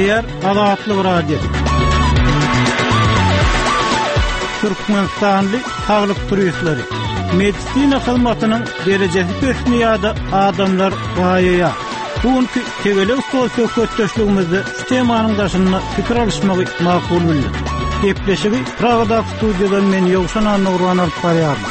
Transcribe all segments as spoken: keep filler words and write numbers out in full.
Diğer Azatlyk Radio. Türkmenistanly sağlyk turistlari medisina hyzmatynyň derejesi kösnýärde adamlar gaýaýa. Bugünkü tegele sosial kötdeşligimizi şu temanyň daşyna pikir alışmagy makul bildik. Gepleşigi Pragada studiýadan men Ýowşan Nurwan alyp barýardy.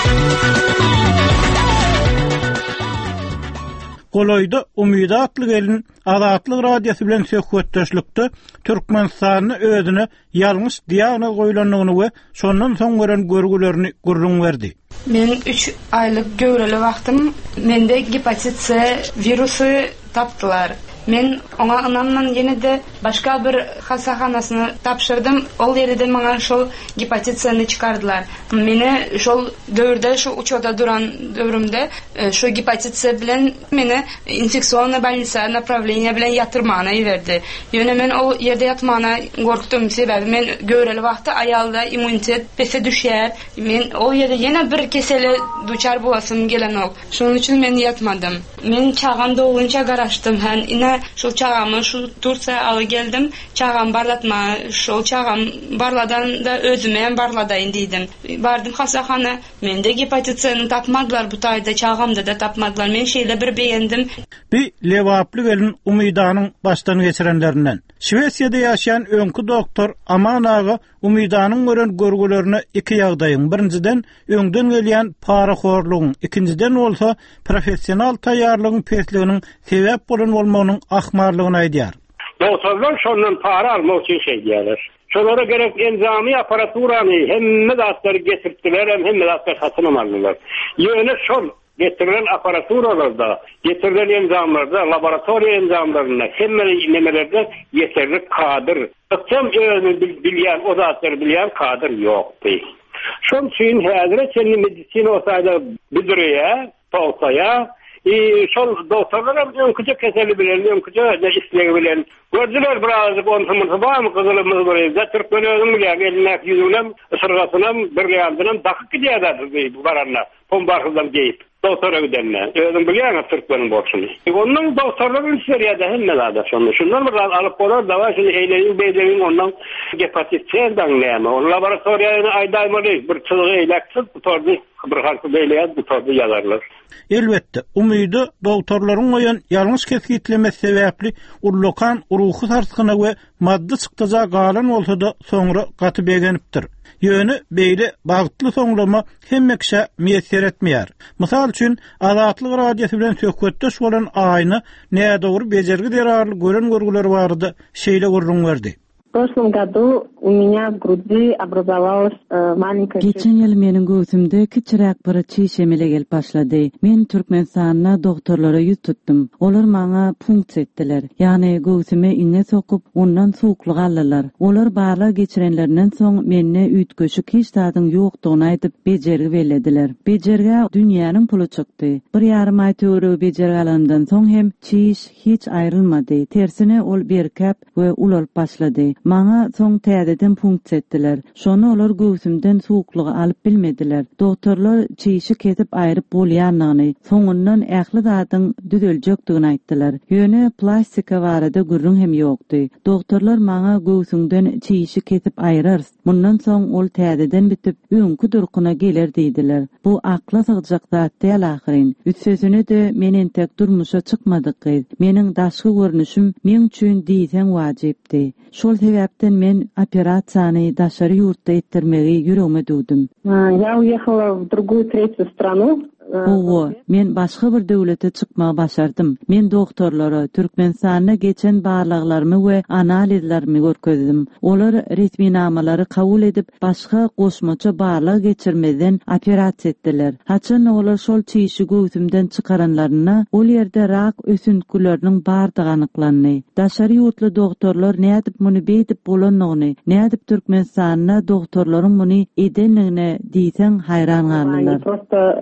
Goloýda Umyda atly gelin Azatlyk radiosu bilen söhbetdeşlikde Türkmenistanyny özüne ýalňyş diagnoz goýulanlygyny we şondan soň gören görgülerini gurrun berdi. Men üç aylyk göwreli wagtym mende hepatit C virusy tapdylar. Men ona ynanman ýene de başga bir hasahanasyna tapşyrdym. Ol ýerde maňa şol hepatit C-ni çykardylar. Meni şol döwürde şu uçoda duran döwrümde şu hepatit C bilen meni infeksiýony больница направление bilen ýatyrmana berdi. Ýöne men ol ýerde ýatmana gorkdum, sebäbi men göwreli wagtda aýalda immunitet pese düşýär. Men ol ýerde ýene bir kesele duçar bolasym gelen ol. Şonuň üçin men ýatmadym. Men çağamda olunca garaşdym. Hän ine şu çağamı şu Tursiýa aly geldim. Çağam barlatma, şu çağam barladan da özüme barladaýyn diýdim. Bardım hasahana, mende hepatit C-ni tapmadylar, bu taýda çağamda da tapmadylar. Men şeýle bir beýendim. Bir lewaply gelin Umydanyň başdan geçirenlerinden. Şwesiýada ýaşaýan öňkü doktor Aman ağa Umydanyň gören görgülerini iki ýagdaýyň. Birinciden öňden gelýän paraxorlugyň, ikinciden bolsa professional taýýarlygyň pesliginiň sebäp bolan bolmagynyň ahmarlygyny aýdýar. Doktorlar şondan para almak için şey diýerler. Şolara gerek enzami aparaturany hemme zatları getirdiler, hemme zatları satyn aldylar. Ýöne şol getirilen aparaturalarda, getirilen enzamlarda, laboratoriýa enzamlaryna, hemme nemelerde yeterli kadir. Öktem özünü bilýän, o zatları bilýän kadir ýokdy. Şol üçin häzir seni medisina osaýda bildirýär, tawsaýa, E şol doktorlar öňküje keseli bilen, öňküje ne isleýär bilen. Gördüler biraz ontumuz barmy gyzylymyz barýa. Türkmen özüň bilýär, eline ýüzünem, ısırgasynam, bir ýandynam dakyp gidýär bu baranlar. Pombarhyzdan geýip, doktora gidenler. Özüň bilýär Türkmeniň bolşuny. Ondan doktorlaryň seriýada hemme zada şonu. Şundan bir alyp bolar, dawa şunu eýleýin, beýleýin ondan hepatit C-den näme? O laboratoriýany aýdaýmaly, bir çylygy eýleksiz bu tordy bir harfy beýleýär, bu tordy ýazarlar. Elbette, umydy doktorlaryň goýan ýalňyş kesgitlemesi sebäpli urlokan uruhy sarskyna we maddi çykdyja galan bolsa da soňra gaty begenipdir. Ýöne beýle bagtly soňlama hemme kişe meýser etmeýär. Mysal üçin Azatlyk radiosu bilen söhbetdeş bolan aýyny näde dogry bejergi derarly gören görgüler bardy, şeýle gurrun berdi. В прошлом году у меня в груди образовалась э, маленькая... Geçen yıl menin göğsümde kiçirak bir çiğşemele gelip başladı. Men Türkmenistan'a doktorlara yüz tuttum. Olar maňa punkt etdiler. Yani göğsüme inne sokup ondan soğukluk aldılar. Olar bağla geçirenlerinden soň menne üýtgeşik hiç tadyň ýokdugyny aýdyp bejergi berlediler. Bejerge dünýäniň pulu çykdy. Bir ýarym aý töre bejergi alandan soň hem çiş hiç aýrylmady. Tersine ol berkep we ulap başlady. Maňa soň täzeden punkt etdiler. Şonu olar göğsümden suwuklugy alyp bilmediler. Doktorlar çiýişi kesip aýryp bolýanlygyny, soňundan ähli zadyň düzeljekdigini aýtdylar. Ýöne plastika barada gürrüň hem ýokdy. Doktorlar maňa göğsüňden çiýişi kesip aýrars. Mundan soň ol täzeden bitip öňkü durkuna geler diýdiler. Bu akla sygjak zat däl ahyrin. Ütsesine de menen tek durmuşa çykmadyk. Meniň daşky görnüşüm men üçin diýsen wajypdy. Şol sebäpden men operasiýany daşary ýurtda etdirmegi ýüregime dudum. Я уехала в другую третью страну. Owo, men başga bir döwlete çykmagy başardym. Men doktorlara Türkmenistana geçen barlyklarmy we analizlerimi görkezdim. Olar resmi namalary kabul edip başga goşmaça barlyk geçirmeden operasiýa etdiler. Haçan olar şol çiýişi göwsümden çykaranlaryna ol ýerde rak ösüntüleriniň bardygy anyklandy. Daşary ýurtly doktorlar nädip muny beýdip bolanlygyny, nädip Türkmenistana doktorlaryň muny edenligine diýsen hayran galdylar.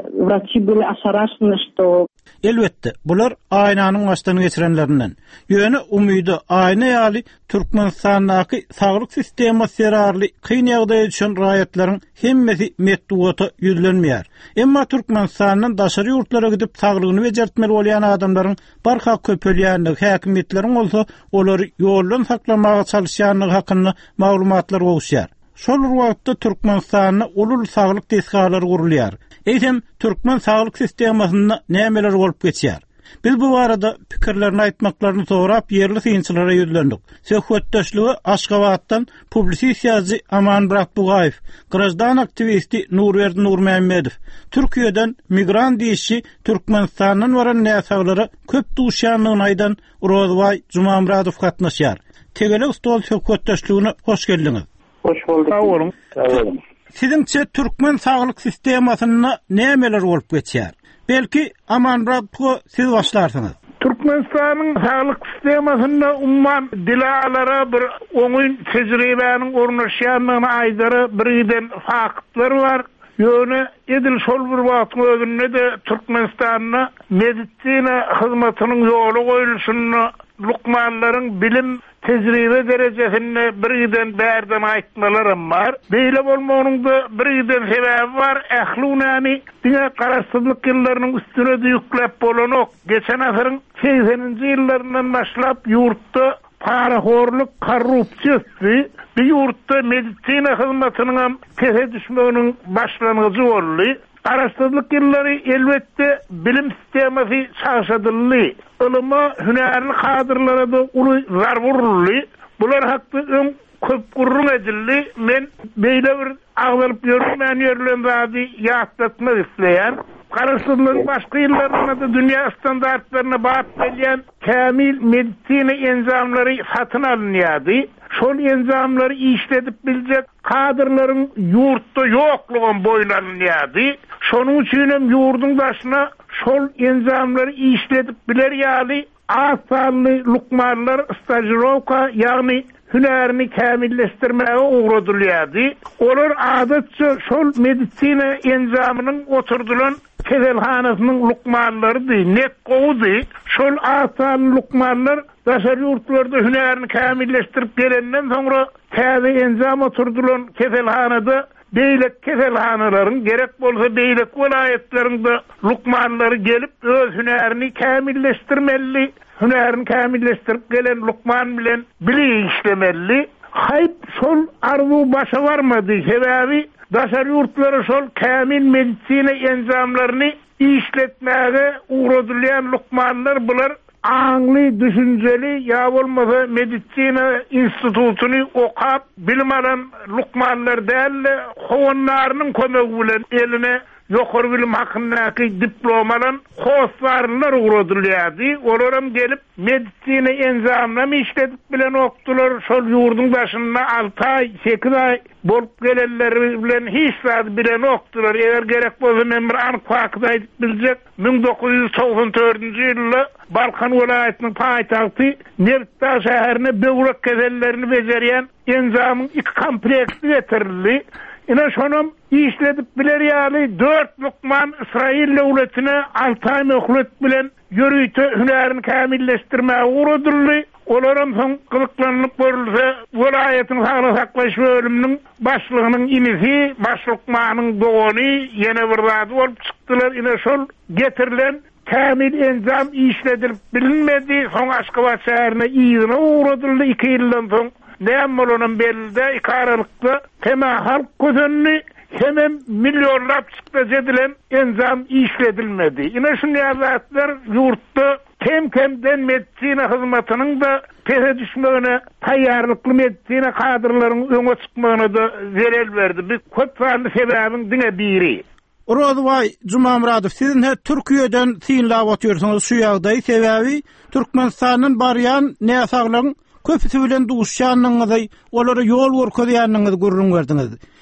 Kişi böyle aşaraşmıştı. Elbette, bular aynanın baştan geçirenlerinden. Yönü umudu ayna ýaly Türkmenistandaky saglyk sistema serarly kyn ýagdaýa düşen raýatlaryň hemmesi medduwata ýüzlenmeýär. Emma Türkmenistanyň daşary ýurtlara gidip saglygyny bejertmeli bolýan adamlaryň barha köpelýänligi häkimetleriň bolsa olary ýoldan saklamaga çalışýanlygy hakynda maglumatlar bolýar. Şol wagtda Türkmenistanyň ulul saglyk tesgalary gurulýar. Eýsem Türkmen saglyk sistemasynda nämeler bolup geçýär? Biz bu arada pikirlerini aýtmaklaryny sorap yerli synçylara ýüzlendik. Söhbetdeşligi Aşgabatdan publisiýaçy Amanmurat Bugaýew, grajdan aktivisti Nurberdi Nurmehmedow, Türkiýeden migrant diýişi Türkmenistanyň waran näsaglary köp duşanlygyny aýdan Rozway Jumamradow gatnaşýar. Tegele stol söhbetdeşligine hoş geldiňiz. Hoş bulduk. Sağ olun. Sağ olun. Siziňçe Türkmen saglyk sistemasynda nämeler bolup geçýär? Belki Amanmurat'ı siz başlarsınız. Türkmenistan'ın sağlık sistemasında umman dilalara bir onun tecrübenin ornaşyanlığına aydırı biriden faktlar var. Yönü edil şol bir vaktin özünde de Türkmenistan'na medisina hizmetinin yolu koyuluşunu lukmanların bilim tecrübe derecesinde birden derden aitmalarım var. Böyle olmanın da birden sebebi var. Ehlunani dünya kararsızlık yıllarının üstüne de yüklep olan ok. Geçen asırın sekseninci yıllarından başlap yurtta paraxorluk, korrupsiyası bir yurtta medisina hizmetinin kese düşmeğinin başlangıcı oldu. Araştırılık yılları elbette bilim sistemasi çalışadıllı. Ilıma hünerli kadırlara da ulu zar vurullu. Bular hakkı ön köp kurrun edildi. Men beyle bir ağlarıp yürümen yerlen zadi yağıtlatma isteyen. Karıştırılığın başka yıllarına da dünya standartlarına bağıp gelen kamil medisina enzamları satın alınıyordu. Şol enzamları işledip bilecek kadırların yurtta yokluğun boylanıyordu. Şonun için yurdun başına şol enzamları işledip biler yali asallı lukmanlar stajirovka yani hünerini kamilleştirmeye uğradılıyordu. Olur adatça şol medisina enzamının oturdulan kezelhanasının lukmanları değil, net kovu değil. Şol asallı lukmanlar daşar yurtlarda hünerini kamilleştirip gelenden sonra tabi enzam oturdulan kezelhanada beylek keselhanaların gerek bolsa beylek velayetlerinde lukmanları gelip öz hünerini kamilleştirmeli. Hünerini kamilleştirip gelen lukman bilen bili işlemeli. Hayp sol arzu başa varmadı sebebi daşar yurtları sol kamil medisina enzamlarını işletmeye uğradılayan lukmanlar bular ağlı, düşünceli ya olmasa medisina institutunu okap bilim alan lukmanlar değil hovunlarının kömeğiyle eline yukarı bilim hakkındaki diplomalan hoslarlar uğradılıyordu. Olurum gelip medisina enzamla mı işledip bilen oktular sol yurdun başında altı ay, sekiz ay bolup gelenleri bilen hiç saat bilen oktular. Eğer gerek bolsa men bir anık vakıda edip bilecek bin dokuz yüz doksan dördüncü yılda Balkan vilayetinin payitahtı Nertta şehrine böbrek kezellerini beceriyen enzamın iki kompleksi getirildi. Yine şonum işledip biler yali dört lukman İsrail devletine altı ay mehlet bilen yürüyte hünerini kamilleştirmeye uğradıldı. Olarım son kılıklanılıp görülse vilayetin sağlık saklaş bölümünün başlığının inisi, başlukmanın doğunu yine bir radı olup çıktılar. Yine şol getirilen kamil enzam işledilip bilinmedi. Son Aşgabat şehrine iyine uğradıldı iki yıldan son. Neyem olanın belli iki aralıkta hemen halk közünü hemen milyonlap çıktı edilen enzam işledilmedi. Yine şu niyazatlar yurtta kem kemden medisina hizmetinin de pese düşmeğine tayyarlıklı medisina kadrların öne çıkmağına da zerel verdi. Bir köp farklı sebebin dine biri. Rozway Jumamradow, sizin he Türkiýeden synlap otyrsyňyz şu ýagdaý sebebi Türkmenistanyň barýan näsaglaryň köpüsi bilen duşýanyňyzy, olary ýol görkezýänliňizi görüň berdiňiz.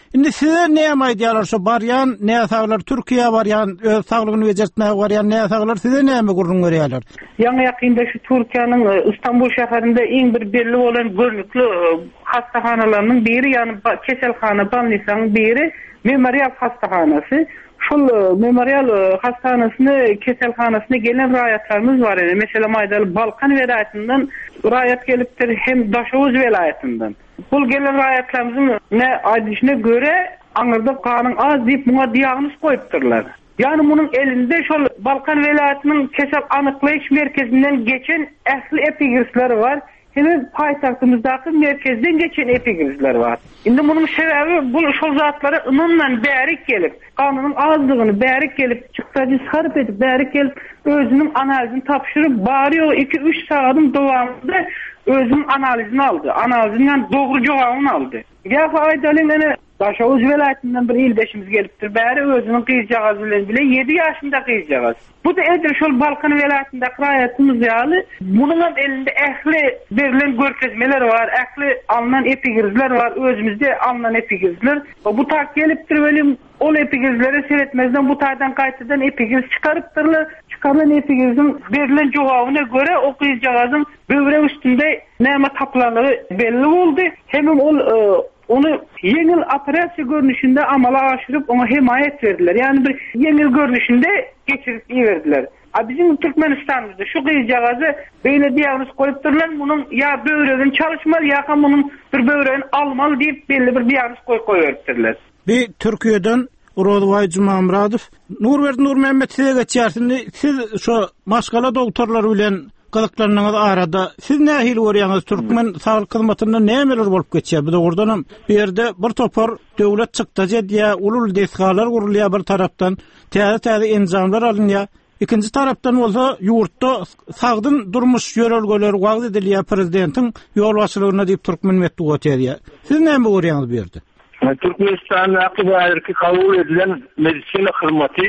Indi size näme aýdýarlar şu barýan, näme saglar Türkiýe barýan, öz saglygyny bejertmäge barýan näme saglar size näme gurrun görýärler? Ýa-ni ýakynda şu Türkiýanyň Istanbul şäherinde iň bir belli bolan görnükli hastahanalarynyň biri, ýani keselhana balnisasynyň biri Memorial hastahanasy. Şol Memorial hastahanasyny, keselhanasyna gelen raýatlarymız bar edi. Mesela Maýdaly Balkan welaýatynyň raýat gelipdir, hem Daşowuz welaýatynyň. Bul gelen raýatlarymyzyň ne aýdyşyna göre aňyrda kanyň az diýip muňa diagnoz goýupdyrlar. Yani bunun elinde şol Balkan welaýatynyň kesel anyklaýyş merkezinden geçen ähli epigrisler var. Hem paýtagtymyzdaky merkezden geçen epigrisler var. Indi bunun sebebi bu şol zatlara ımyndan bäri gelip, kanynyň azlygyny bäri gelip, çyksagy sarp edip, bäri gelip özünün analizini tapşyryp barýo iki üç saatyň dowamında özünün analizini aldı. Analizinden doğru jogabyny aldı. Ya faýdalyň ene Daşowuz welaýatynyň bir ildeşimiz gelipdir. Bäri özünün gyýjagazy bilen bile yedi ýaşynda gyýjagas. Bu da edir şol Balkan welaýatynda raýatymyz ýaly. Munyň elinde ähli berilen görkezmeler var, ähli alınan epigrizler var, özümizde alınan epigrizler. Bu tak gelipdir belim ol epigrizleri seretmezden bu taýdan gaýtadan epigriz çykarypdyrlar. Çıkarılan epigrizin berilen jogabyna göre o gyýjagazyň böwrek üstünde näme taplanary belli boldy. Hem ol onu yeňil operasiýa görnüşinde amala aşyryp ona himayet berdiler. Yani bir yeňil görnüşinde geçirip ýerdiler. A bizim Türkmenistanymyzda şu gyýjagazy beýle diagnoz goýupdyrlar, munyň ýa böwregin çalışmaly ýa-da munyň bir böwregini almaly diýip belli bir diagnoz goýupdyrlar. Bir Türkiýeden Urodway Jumamradow, Nurberdi Nurmehmet size geçýärsiňiz. Siz şu maşgala doktorlar bilen gyzyklarynyňyz arada siz nähili görýäňiz? Türkmen saglyk hyzmatynda nämeler bolup geçýär? Bu dogrudan bir ýerde bir topar döwlet çykdy diýä, ulul desgalar gurulýar bir tarapdan, täze-täze enzamlar alınýar. İkinci tarapdan bolsa ýurtda sagdyn durmuş ýörelgeler wagt edilýär prezidentiň ýol başlygyna diýip Türkmen metdu goýýar. Siz näme görýäňiz bu ýerde? Türkmenistan akıbı kabul edilen medisina hizmeti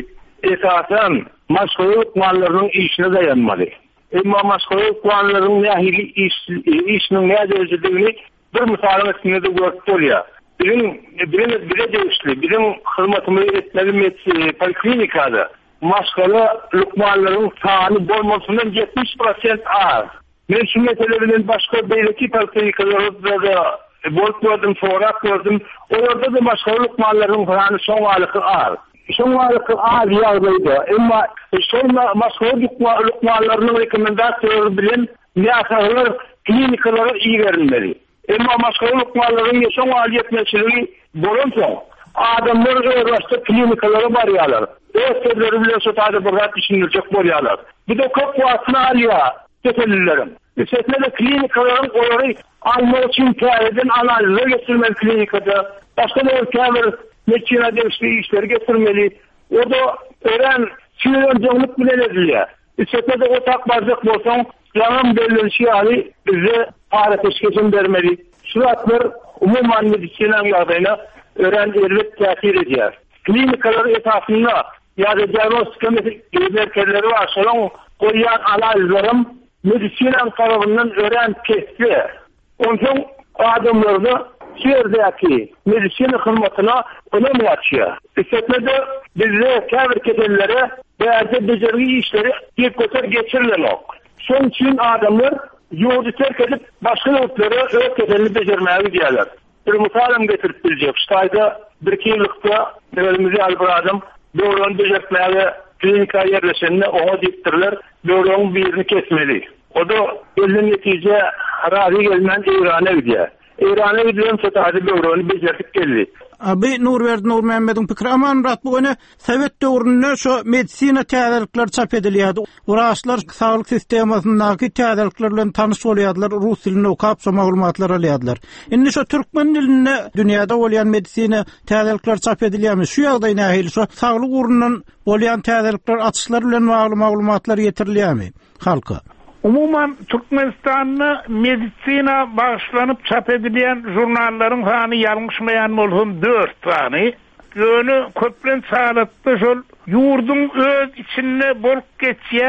esasen maşguliyet mallarının işine dayanmalı. Ama maşguliyet mallarının nahili iş, işinin ne derecede bir misalın üstünde de görüntülüyor. Birin, birin, bire değişti. Birin hizmetimi etmeli poliklinikada maşguliyet mallarının sağını bolmasından yetmiş prosent az. Menşumiyetlerinin başka belki poliklinikalarda da bol gördüm, sorak gördüm. Orada da maşguliyet mallarının falan son alıkı az. Son alıkı az yağdaydı. Ama son maşguliyet mallarının rekomendasyoları bilen niyasarlar klinikalara iyi verilmeli. Ama maşguliyet mallarının son aliyet meseleliği bolunca adamlar uğraştı klinikalara varıyorlar. Öğretmenleri bile sotada bırak düşünülecek varıyorlar. Bir de çok vaatını alıyor tesellilerim. Üstelik klinikaların oları almak için kâreden analizler getirmeli klinikada. Başka bir kâr meçhine değiştiği işleri getirmeli. Orada öğren sinirlencanlık bile ediliyor. Üstelik o takmazlık olsan yalan belirli şey hali bize fare teşkilini vermeli. Süratler umuman medisinen yardayına öğren elbet tesir ediyor. Klinikalar esasında ya da diagnostika merkezleri var. Sonra koyan analizlerim medisinen tarafından öğren kesti. Onun adamlarda şehirdeki medisine hizmetine önem açıyor. İstetmede bize kâr kedelere değerli beceri işleri bir kötü geçirilemek. Son için adamlar yurdu terk edip başka noktalara öğret kedelini becermeye gidiyorlar. Bir musalım getirip bilecek. İştayda bir iki yıllıkta evvelimizi alıp adam doğrudan becertmeye klinika yerleşenine ona diktirler. Doğrudan birini kesmeli. O da elin netice razı gelmen İran'a gidiyor. İran'a gidiyorum satadi doğrudan becertip geldi. Abi Nurberdi Nurmehmet'in pikri aman rat bu öne Sovet döwründe şu medisina täzelikler çap edilýärdi. Uraşlar saglyk sistemasyndaky täzelikler bilen tanyş bolýardylar, rus dilini okap, so maglumatlar alýardylar. Indi şu türkmen dilinde dünýäde bolýan medisina täzelikler çap edilýärmi? Şu ýagdaý nähili şu saglyk urundan bolýan täzelikler açyşlar bilen maglumatlar ýetirilýärmi halka? Umuman Türkmenistan'da medisina bağışlanıp çap edilen jurnalların hani yanlışmayan bolsun dört tane. Yönü köplen sağlıklı şol yurdun öz içinde bolup geçen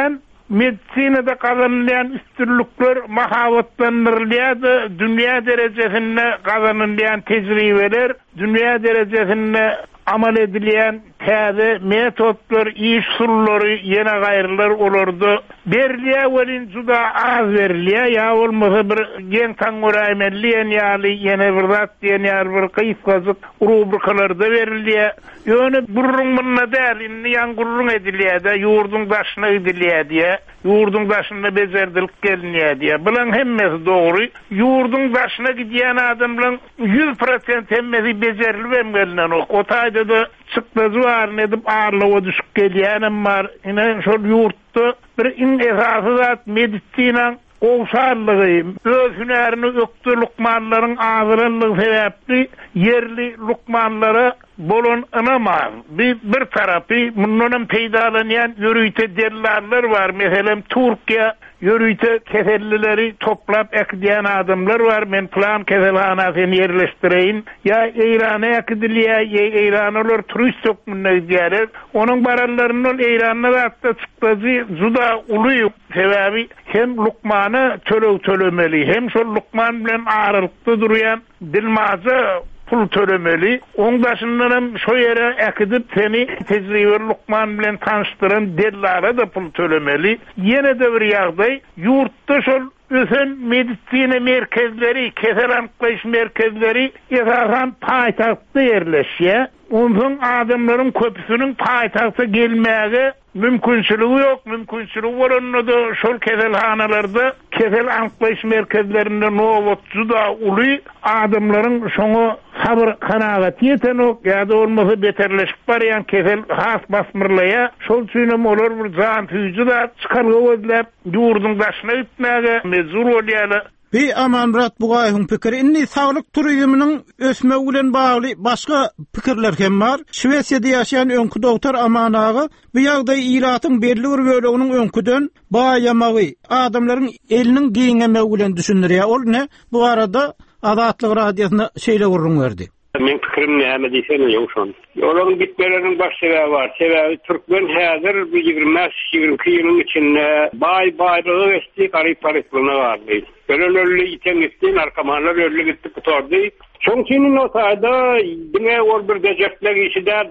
medisinada kazanılan üstünlükler mahavatlanırlıyadı, dünya derecesinde kazanılan tecrübeler, dünya derecesinde amal edilen täze metotlar, iş usulları, yeni gayrılar olurdu. Berliye welin juda az berliye, ya olmasa bir gen tanguraymelliyen yali, yeni bir zat, yeni bir kıyıskazık rubrikalarda veriliye. Yönü burrun bununla değil, inni yan gurrun ediliye de, yurdun başına ediliye diye, yurdun başına bezerdilik geliniye diye. Bulan hemmesi doğru. Yurdun başına gidiyen adamların yüz prosent hemmesi bezerli vermelinden ok. O tayda da çıktı var edip ağırlığa düşüp geliyenim var. Yine şol yurtta bir in esası zat medisina oğsarlığı, öz hünerini öktü lukmanların ağzırlığı sebepli yerli lukmanları bolon ınamaz. Bir, bir tarafı bunların peydalanan yürüyte dellarlar var. Mesela Türkiye yürüyte kesellileri toplap ekleyen adamlar var. Men plan keselhanasını yerleştireyim. Ya İran'a ekdiliye, ya İran olur turist sokmunna diyeler. Onun barallarının İran'da da hatta çıktı zuda uluyu sebebi hem lukmanı tölö tölemeli, hem şu lukman bilen ağırlıkta duruyan dilmazı pul tölemeli. Ondaşından şu yere ekidip seni tecrübe lukman bilen tanıştıran dellara da pul tölemeli. Yine de bir yağday yurtta şol ösen medisine merkezleri, kesel anıklayış merkezleri esasen payitahtda yerleşiyor. Onun adamların köpüsünün payitahta gelmeye mümkünçülüğü yok. Mümkünçülüğü var onu da şol keselhanalarda, kesel anıklayış merkezlerinde novotçu da ulu adamların şonu sabır kanagat yeten ok, ya da olmasa beterleşip barayan kesel has basmırlaya şol çüğünüm olur bir can tüyücü da çıkargı ödülep yurdun başına ütmeye mezur oluyalı. Bir Amanrat Bugaýyň pikiri inni sağlyk turizminiň ösmegi bilen bagly başga pikirler hem bar. Şwesiýada ýaşaýan öňkü doktor Aman ağa bu ýagdaý iratyň belli bir böleginiň öňküden baýamagy, adamlaryň eliniň giňemegi bilen düşündirýär. Ol ne? Bu arada Azatlyk radiosyna şeýle gurrun berdi. Men pikirim näme diýsen ýokşon. Olaryň bitmeleriniň baş sebebi var. Sebebi Türkmen häzir bu ýygrimi ýygrimi ýylyň içinde bay baylygy geçdi, garyp garyplygyna bardy. Ölölörlü iten gitti, narkomanlar ölü gitti kutordu. Çoğunçinin o sayda yine ol bir deceptler işi de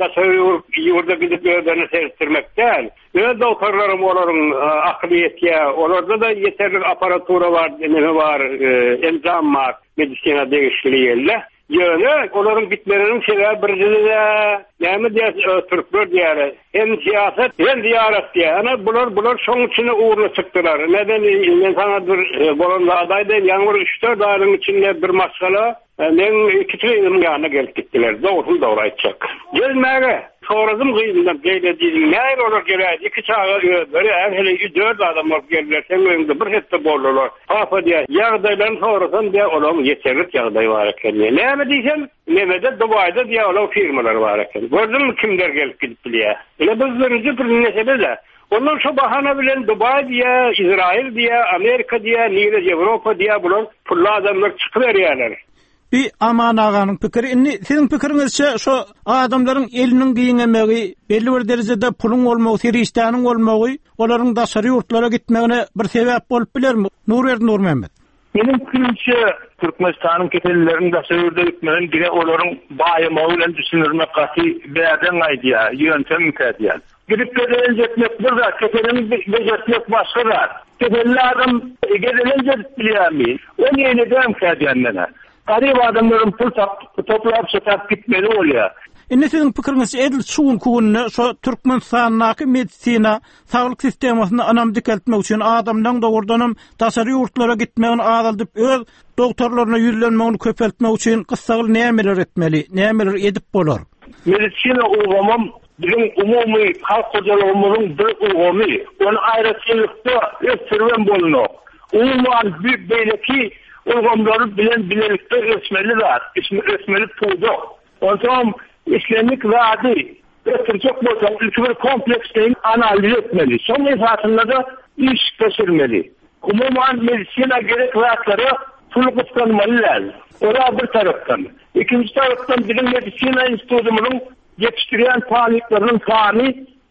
orada gidip ödeni seyrettirmekten. Ve doktorlarım onların akliyetiye, orada da yeterli aparatura var, deneme var, enzam var, medisina değişikliğiyle. Yani onların bitmelerinin şeyler birisi de neymi diye Türkler diye hem siyaset hem ziyaret diye. Yani bunlar bunlar şunun içine uğurlu çıktılar. Neden insana bir bolonda aday değil, yağmur üç dört ayının içinde bir maskala men iki tüyüm yanına gelip gittiler. Doğrusu da oraya çık. Gelmeye soradım kıyımdan böyle dedim. Ne olur geleydi? İki çağı böyle hele dört adam olup geldiler. Sen önünde bir hette bollular. Papa diye yağdaylan sorasam diye oğlum yeterlik yağday var eken. Ne mi diyeceğim? Mehmet'e Dubai'de diye oğlum firmalar var eken. Gördün mü kimler gelip gidip diye? Öyle bizlerince bir nesebele. Ondan şu bahane bilen Dubai diye, İsrail diye, Amerika diye, Nire Avrupa diye bulan pulla adamlar çıkıveriyorlar. Bir Aman ağanın pikiri, inni sizin pikirinizçe şu adamların elinin giyinemegi, belli bir derecede pulun olmağı, seristanın olmağı, onların da sarı yurtlara gitmegine bir sebep bolup biler mi? Nur Erdi Nur Mehmet. Benim fikrimçe Türkmenistan'ın ketellerinin da seyirde gitmegine gire onların bayımağı ile düşünürmek katı beğeden aydiya, yöntem mükadiya. Gidip gedelen etmek burada, ketelini bezetmek başkalar. Ketelli adam gedelen zetip biliyami, o neyine de mükadiyanlana. Garip adamların pul toplayıp satıp gitmeli oluyor. Indi sizin pikiriňiz edil suwun kugunny şu Türkmenistanyň medisina saglyk sistemasyny anam dikeltmek üçin adamdan dogurdanam tasary ýurtlara gitmegini azalyp öz doktorlaryna ýürlenmegini köpeltmek üçin gysgaly nämeler etmeli, nämeler edip bolar? Medisina ugamam bizim umumy halk hojalygymyzyň bir ugamy, onu aýratçylykda ösürgen bolunok. Umuman büyük beýleki ugamlary bilen bilelikde ösmeli var, ösmeli puýdy. Ondan İslamik vadi ötürcek bolsa ülke komplekslerini analiz etmeli. Son esasında da iş geçirmeli. Umuman medisina gerek rahatları tuluk ıslanmalı lazım. Orada bir taraftan. İkinci taraftan bizim medisina institutumunun yetiştirilen faaliyetlerinin fani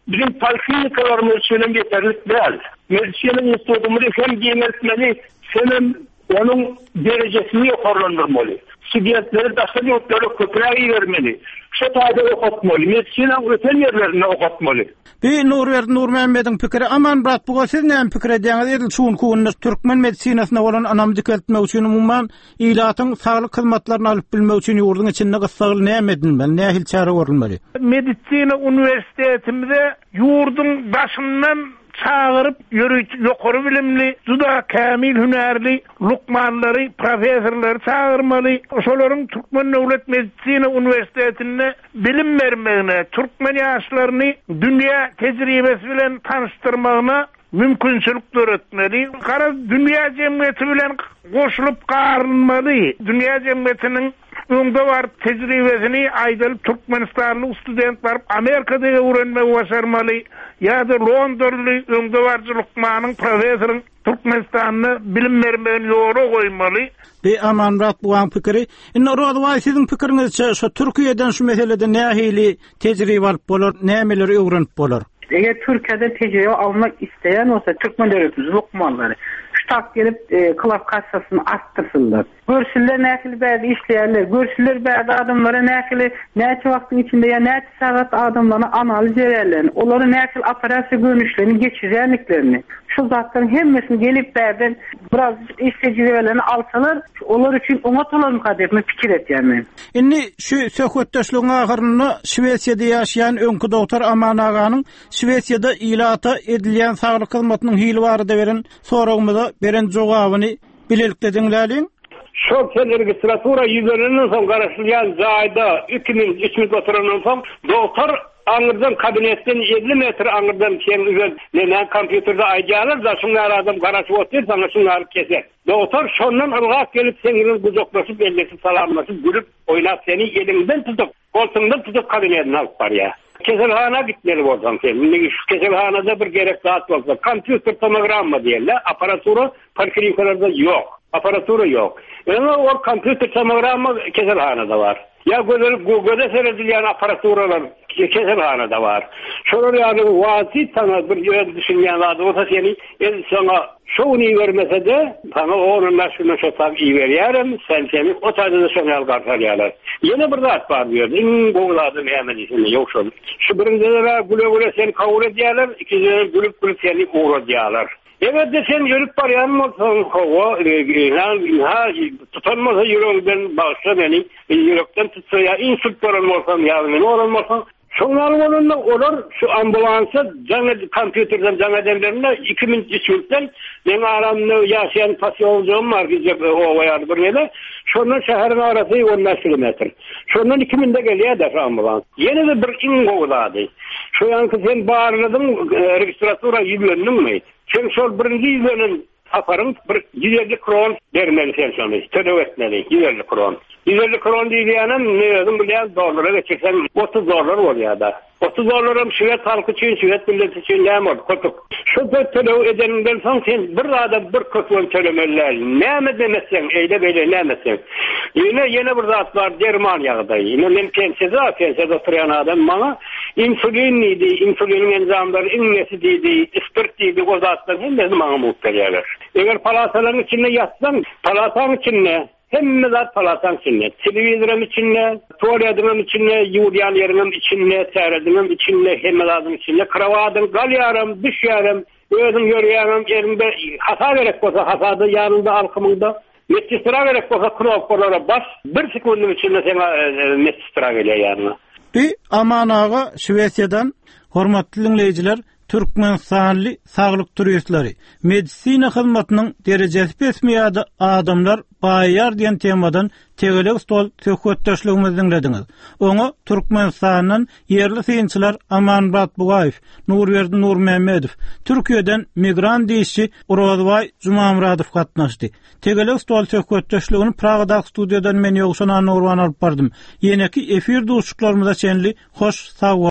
bizim poliklinikalarımız şöyle yeterlik değil. Medisina institutumuzu hem geneltmeli, hem onun derecesini yukarılandırmalı. Studentleri başka yurtlara köprüye vermeli. Şu tayda okutmalı. Medisina öten yerlerine okutmalı. Bir Nurverdi Nur Mehmet'in pikiri aman brat bu siz näme pikir edýäňiz edil şuň kuwunny türkmen medisinasyna bolan anam dikeltme üçin umman ilatyň saglyk hyzmatlaryny alyp bilmek üçin ýurdun içinde gysgaly näme edilmeli, nähil çara görülmeli? Medisina universitetimizde yurdun başından çağırıp yürüyüp yukarı bilimli, juda kamil hünerli lukmanları, profesorları çağırmalı. Şoların Türkmen Devlet Medisina Üniversitesi'ne bilim vermegine, Türkmen yaşlarını dünya tecrübesi bilen tanıştırmagına mümkünçülük öğretmeli. Kara dünya cemiyeti bilen koşulup qarınmalı. Dünya cemiyetinin öňde var tecrübesini aydalyp Türkmenistanly studentler Amerikada öwrenmek başarmaly. Ya da Londra'lı öňde barjylykmanyň profesoryň Türkmenistanny bilim bermegini ýola goýmaly. Bir amanrat buwan pikiri. Inne Rodway sizin pikiriňizçe şu Türkiýeden şu meselede nähili tejribe alyp bolar, nämeleri öwrenip bolar? Eğer Türkiye'de tecrübe almak isteyen olsa Türkmen devletimiz lukmanları şu tak gelip e, kılaf kassasını arttırsınlar. Görsünler nekili berde işleyenler, görsünler berde adamlara nekili neçe vaktin içinde ya neçe saat adamlarına analiz ederlerini, onları nekili operasyon görünüşlerini, geçirenliklerini, şu zatların hemmesini gelip berden biraz iş tecrübelerini alsalar, onlar için ona tolan kaderine fikir et yani. Inni şu söhbetdeşliğin ahırını Şweýçede ýaşaýan öňkü doktor Aman aganyň Şweýçede ilata edilýän saglyk hyzmatynyň hili barada beren soragymyza beren jogabyny bilelikde diňläliň. Şol registratura ýüzlerinden soň garaşylýan jaýda iki ming üç ming oturandan soň doktor aňyrdan kabinetden elli metr aňyrdan sen üzerine kompýuterde aýdýarlar da şunlar adam garaşyp otur, sana şunlar keser. Doktor şondan ılgak gelip senin guzoklaşıp elleşip salamlaşıp gülüp oynap seni elinden tutup koltuğundan tutup kabinetine alıp var ya. Keselhana gitmeli bolsam sen. Şu keselhanada bir gerek zat bolsa. Kompüter tomogramma diýerler. Aparatura poliklinikalarda yok. Aparatura yok. Yani o kompüter tomogramma keselhanada var. Ya gözel Google'da seyredilýän aparaturalar keselhanada var. Şolar ýaly wasit sana bir ýöne düşünýän zat bolsa seni el sana şoňy vermese de sana onun şunu şotak iyi berýärem, sen seni o taýda da şoňy algartalýarlar. Ýene bir zat bar diýer. Iň gowlady näme ýok şol. Şu birinjilere güle-güle seni kabul edýärler, ikincilere gülüp-gülüp seni uğradýarlar. Evet de sen yürüp baryan olsan hava, ha tutanmasa yüreğinden başla beni, yürekten tutsa ya insult olmasam ya ne olmasam. Şunlar onunla olur şu ambulansa canlı kompüterden canlı demlerine iki ming üç yıldan ben aramda yaşayan pasyoncuğum var ki o var bir neyle. Şunun şehrin arası on beş kilometre. Şunun iki minde geliyor da ambulans. Yeni de bir ingovladı. Şu yankı sen bağırladın registratura yüzlendin mi? Sen şol birinci yüzlenin aparın bir yüz elli kron vermeli sen şunu. Tödev etmeli yüz elli kron. yüz elli kron diýýänem näme bilen dollara geçirsen otuz dollar bolýar da. otuz dollaram Şüwet halky üçin, Şüwet milleti üçin näme bolýar? Şu tödew edeninden soň sen bir adam bir köpün tölemeler. Näme demesen, eýle beýle nämesen. Ýene ýene bir zat bar Germaniýada. Ýene men pensiyada, pensiyada oturýan adam maňa insulin diýdi, insulin enzamlary iňnesi diýdi, ispirt diýdi, o zatlar hemme maňa muhtarýarlar. Eger palataların içinde yatsan, palatan içinde hemme zat palatan içinde, televizörün içinde, tuvaletinin içinde, yuryan yerinin içinde, seyredinin içinde, hemme zatın içinde, kravatın, galyarım, düşyarım, özüm yürüyarım, yerinde hata verek olsa hatada, yanında halkımında, mestistra verek olsa knopkalara bas, bir sekundun içinde sana e, mestistra geliyor yanına. Bir Aman ağa Şweýçadan hormatly dinleýijiler, Türkmenistanly saglyk turistleri medisina hyzmatynyň derejesi pesmeýärde adamlar baýar diýen temadan tegelik stol söhbetdeşligimizi dinlediňiz. Oňa Türkmenistanyň yerli synçylar Amanbat Bugaýew, Nurverdi Nur Mehmedow, Türkiýeden migran diýişi Rodway Jumamradow gatnaşdy. Tegelik stol söhbetdeşligini Pragada studiýadan men ýogşan Nurwan alyp bardym. Ýene-ki efir duşuklarymyza çenli hoş sag